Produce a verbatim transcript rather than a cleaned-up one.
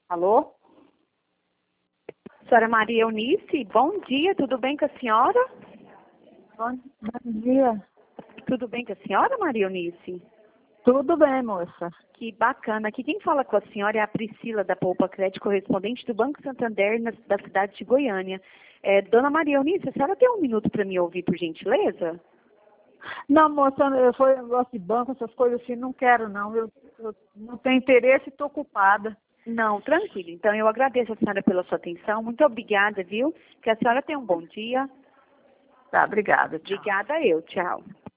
Alô? Senhora Maria Eunice, bom dia, tudo bem com a senhora? Bom, bom dia. Tudo bem com a senhora, Maria Eunice? Tudo bem, moça. Que bacana. Aqui quem fala com a senhora é a Priscila da Poupa Crédito, correspondente do Banco Santander na, da cidade de Goiânia. É, Dona Maria Eunice, a senhora tem um minuto para me ouvir, por gentileza? Não, moça, eu foi negócio de banco, essas coisas assim, não quero não. Eu, eu não tenho interesse e estou ocupada. Não, tranquilo. Então eu agradeço a senhora pela sua atenção. Muito obrigada, viu? Que a senhora tenha um bom dia. Tá, obrigada. Tchau. Obrigada eu. Tchau.